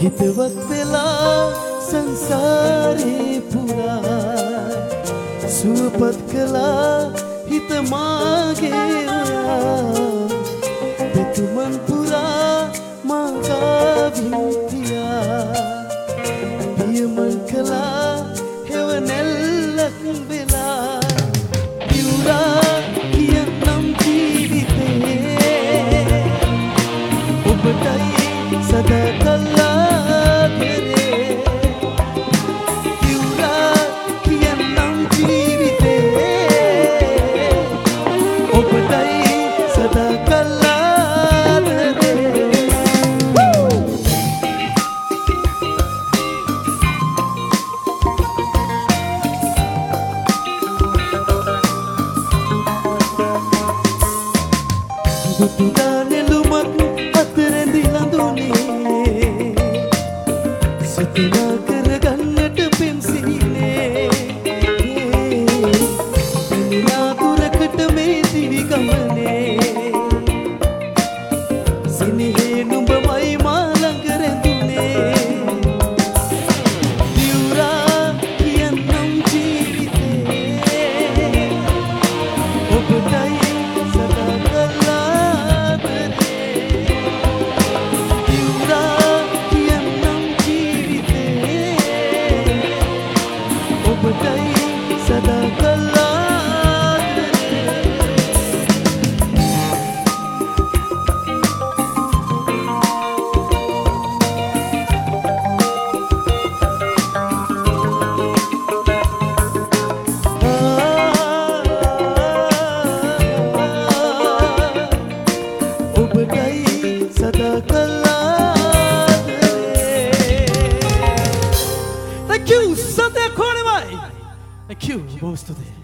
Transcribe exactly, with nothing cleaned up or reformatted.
හිතවත් වෙලා සංසාරේ පුරා සුවපත් කළා හිත මාගේ ඔයා පිතුමන් පුරා මා ගාවින් තියා පියමන් කළා හෙවණැල්ලක් වෙලා ඉවුරා කියන්නම් ජීවිතේ ඔබටයි සදා කළා කරේ ඉවුරා කියන්නම් ජීවිතේ ඔබටයි සදා කළා කරේ දුටුදා නෙළුමක් අතරැඳි ලඳුනේ සිතනා කරගන්නට පෙම්සිනේ පිනා දුරකට මේ දිවි ගමනේ සිනහේ නුඹමයි මා ළඟ රැඳුනේ දිවුරා කියන්නම් ජීවිතේ ඔබටයි සදා කළා කරේ දිවුරා කියන්නම් ජීවිතේ ඔබටයි සදා කළා Thank you! Sunday Corner Thank you! Vamos today.